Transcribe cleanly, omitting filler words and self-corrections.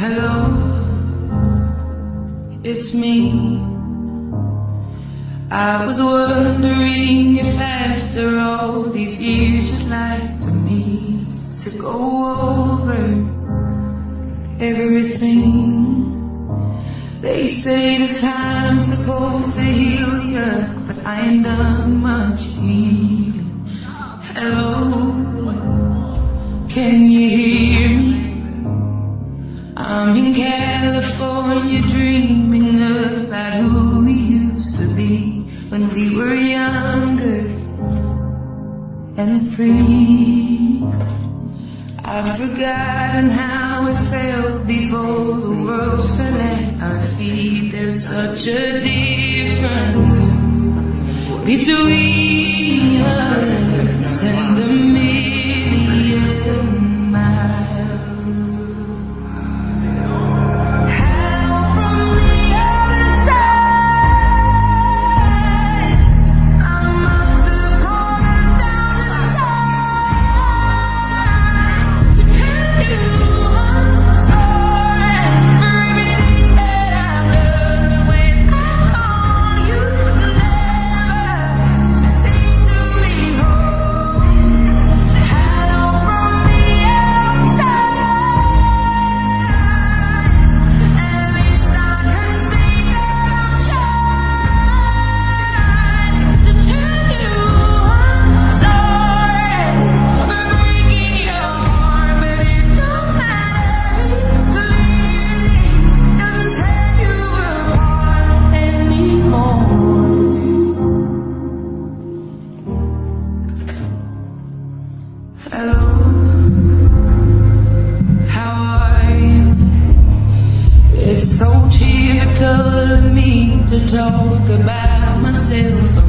Hello, it's me. I was wondering if after all these years you'd like to me to go over everything. They say the time's supposed to heal ya, but I ain't done much healing. Hello, can you hear me? I'm in California dreaming about who we used to be when we were younger and free. I've forgotten how it felt before the world fell at our feet. There's such a difference between us and a million miles. Hello, how are you? It's so typical of me to talk about myself.